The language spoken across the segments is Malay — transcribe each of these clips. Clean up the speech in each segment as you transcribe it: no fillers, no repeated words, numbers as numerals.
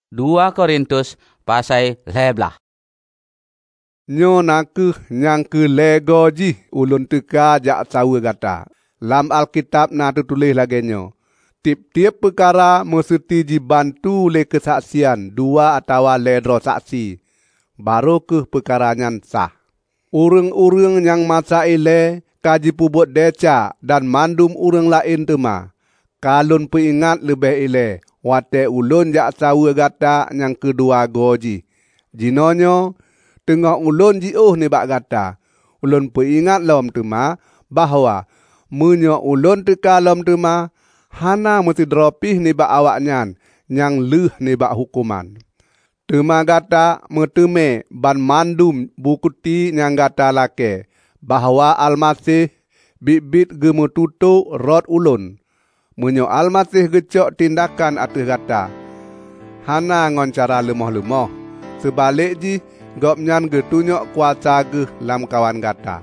2 Korintus pasal 11. Nyo nakuh nyang ke lego ji ulun teka jak sawa gata. Lam Alkitab na tertulis lagi nyo. Tiap-tiap perkara mesti dibantu oleh kesaksian 2 atau ledro saksi. Baru ke perkaranyan sah. Urang-urang yang masa ile kaji pubut deca dan mandum urang lain tema. Kalun peingat lebih ile. Wate ulun jak sawa gata yang kedua goji. Jinonyo tengok ulun jiuh ni bak gata. Ulun peingat lom tema bahawa menyo ulun teka lom tema hana mesti dropih ni bak awaknyan yang leh ni bak hukuman. Tema gata meteme ban mandum bukuti yang gata lake bahawa Almasih bit-bit gemetutu rot ulun. Menyo Almasih gecok tindakan atas gata. Hana ngon cara lemah-lemah. Sebalik ji gopnyan getunyok kuasa geh lam kawan gata.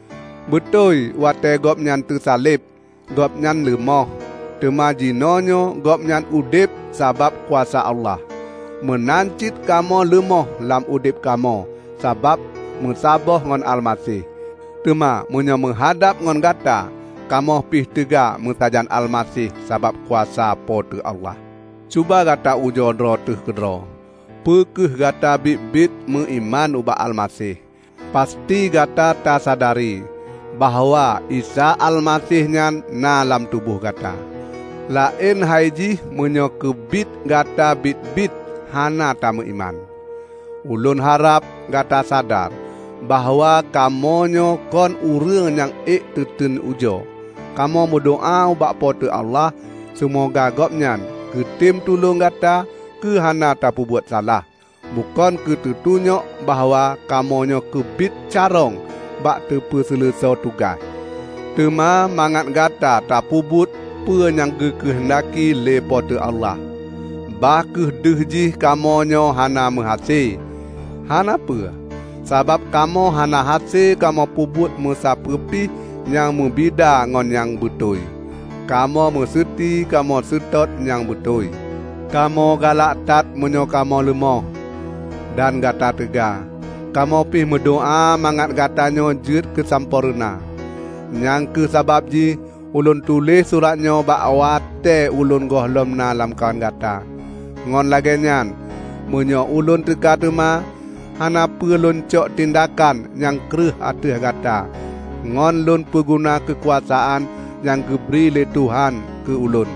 Betul wate gopnyan tersalib, gopnyan lemah. Tema jinonyo gopnyan udip sabab kuasa Allah. Menancit kamo lemah lam udip kamo sabab mensaboh ngon Almasih. Tema menyo menghadap ngon gata. Kamu pih tega mentajan Almasih sabab kuasa pote Allah. Cuba gata ujo dro tuh kedro. Pekeh gata bit-bit mengiman ubah Almasih. Pasti gata tak sadari bahawa Isa Almasih nyan na lam tubuh gata. Lain haiji menyo kebit gata bit-bit hana tak mengiman. Ulun harap gata sadar bahawa kamonyo kon urang yang teten ujo. Kamu berdoa ubak pote Allah semoga gopnyan ke tim tulung gata ke hana tapu buat salah. Bukan ke tertunyok bahawa kamonyo kebit carong bak tepe selesai tugas. Tema mangat gata tapu buat pe yang kehendaki le pote Allah. Bah kehdehji kamonyo hana mehase. Hana pe? Sabab kamu hana hase kamu pubut mesapepi yang membida ngon yang betul. Kamu meseti kamu setot yang betul. Kamu galak tat menyo kamu lemah dan gata tega. Kamu pih mendoa mangat gatanyo jut kesampurna. Yang ke sabab ji ulun tulis suratnyo bak wate ulun gohlom na lam kawan gata. Ngon lagi nyan menyo ulun tega tema hana pelun cok tindakan yang kereh atih gata. Ngon lun pengguna kekuasaan yang geberi le Tuhan ke ulun.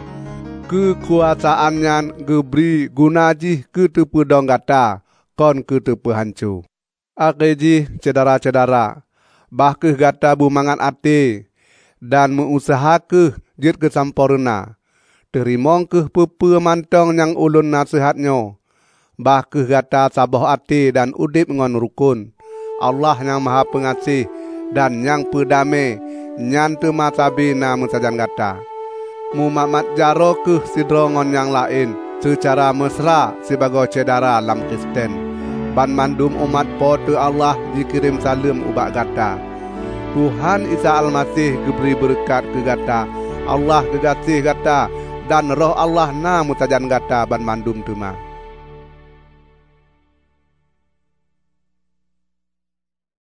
Kekuasaan yang geberi guna jih ke tepe dong gata, kon ke tepe hancu. Akeji cedara-cedara, bah ke gata bumangan ate, dan mengusaha ke jit kesampurna. Terimong ke pepe mantong yang ulun nasihatnyo. Bah ke gata saboh ate dan udip ngon rukun. Allah yang maha pengasih dan yang pedame nyan tema sabina mensajan gata. Mumamat jaro ke sidrongon yang lain secara mesra sebagai cedara lam Kristen. Ban mandum umat pote Allah dikirim salam ubak gata. Tuhan Isa Almasih geberi berkat ke gata. Allah kegasih gata dan roh Allah na mensajan gata ban mandum tema.